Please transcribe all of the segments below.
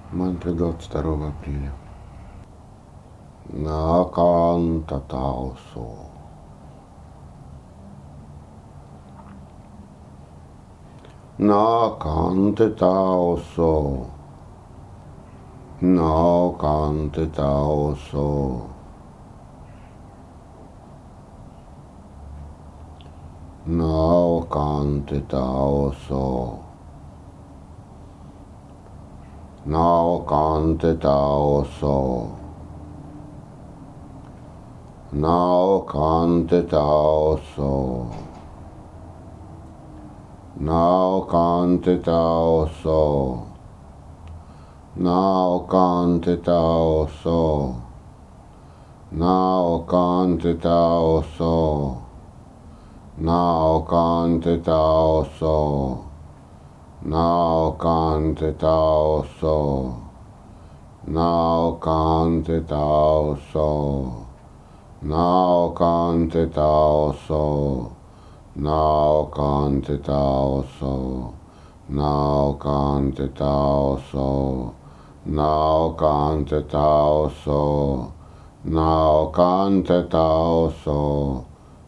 Мантра 22 апреля. Наканта Таосо. Наканте Таосо. Наканте Таосо. Наканте Таосо. Nakante Taoso. Nakante Taoso. Nakante Taoso. Nakante Taoso. Nakante Taoso. Nakante Taoso. Nakante Taoso. Nakante Taoso. Nakante Taoso. Nakante Taoso. Nakante Taoso. Nakante Taoso. Nakante Taoso.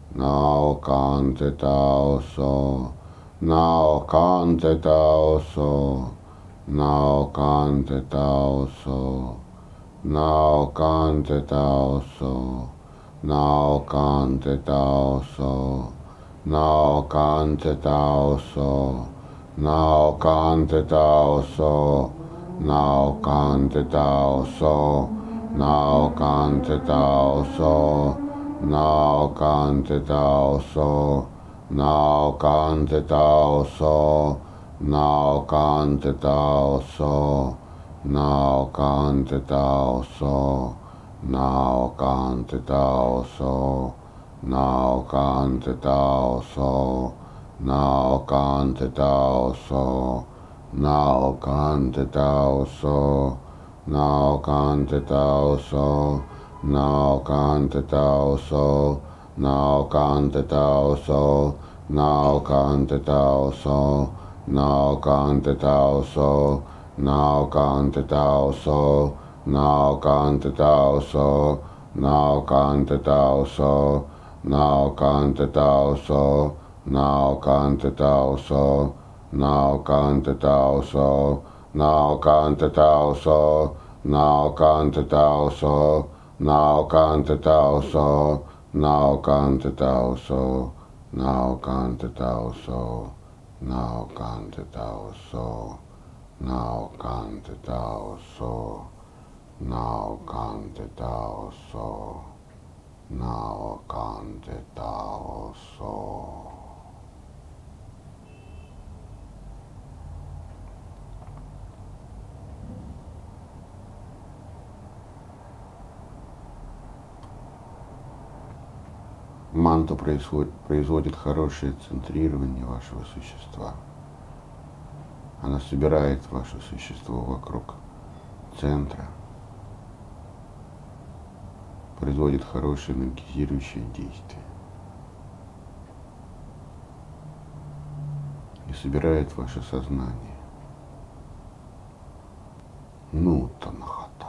Nakante Taoso. Now cante taoso, now cante taoso, now cante taoso, now cante taoso, now cante taoso, now cante taoso, now cante taoso, now cante taoso, now cante taoso. Now cante taoso, now cante taoso, now cante taoso, now cante taoso, now cante taoso, now cante taoso, now cante taoso, now cante taoso, now cante taoso. Now cante taoso, now cante taoso, now cante taoso, now cante taoso, now cante taoso, now cante taoso, now cante taoso, now cante taoso, now cante taoso, now cante taoso, now cante taoso, now cante taoso. Now cante taoso, now cante taoso, now cante taoso, now cante taoso, now cante taoso, now cante taoso. Манта производит хорошее центрирование вашего существа. Она собирает ваше существо вокруг центра, производит хорошее энергизирующее действие и собирает ваше сознание. Нутанахата.